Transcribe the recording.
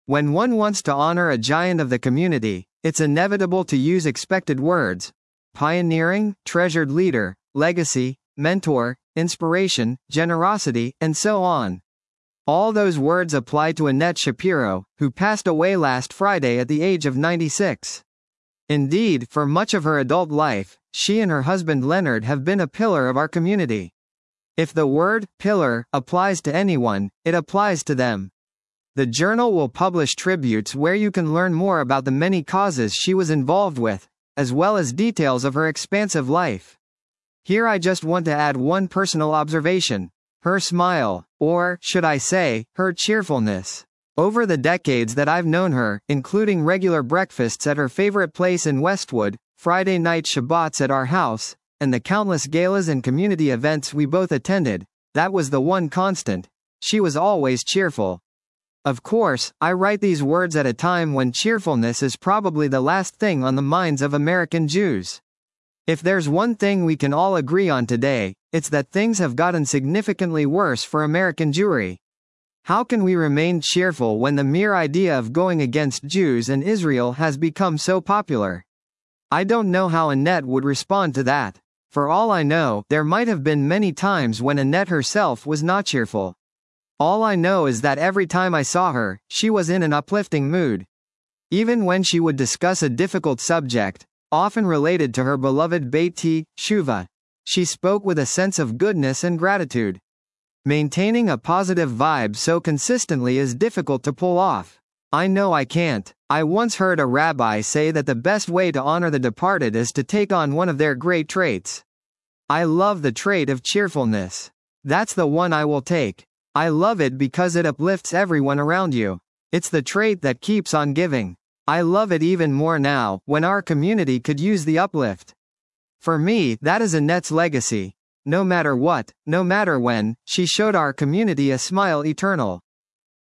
When one wants to honor a giant of the community, it's inevitable to use expected words: pioneering, treasured leader, legacy, mentor, inspiration, generosity, and so on. All those words apply to Annette Shapiro, who passed away last Friday at the age of 96. Indeed, for much of her adult life, she and her husband Leonard have been a pillar of our community. If the word pillar applies to anyone, it applies to them. The Journal will publish tributes where you can learn more about the many causes she was involved with, as well as details of her expansive life. Here I just want to add one personal observation: her smile, or, should I say, her cheerfulness. Over the decades that I've known her, including regular breakfasts at her favorite place in Westwood, Friday night Shabbats at our house, and the countless galas and community events we both attended, that was the one constant: she was always cheerful. Of course, I write these words at a time when cheerfulness is probably the last thing on the minds of American Jews. If there's one thing we can all agree on today, it's that things have gotten significantly worse for American Jewry. How can we remain cheerful when the mere idea of going against Jews and Israel has become so popular? I don't know how Annette would respond to that. For all I know, there might have been many times when Annette herself was not cheerful. All I know is that every time I saw her, she was in an uplifting mood. Even when she would discuss a difficult subject, often related to her beloved Beit Shuvah, she spoke with a sense of goodness and gratitude. Maintaining a positive vibe so consistently is difficult to pull off. I know I can't. I once heard a rabbi say that the best way to honor the departed is to take on one of their great traits. I love the trait of cheerfulness. That's the one I will take. I love it because it uplifts everyone around you. It's the trait that keeps on giving. I love it even more now, when our community could use the uplift. For me, that is Annette's legacy. No matter what, no matter when, she showed our community a smile eternal.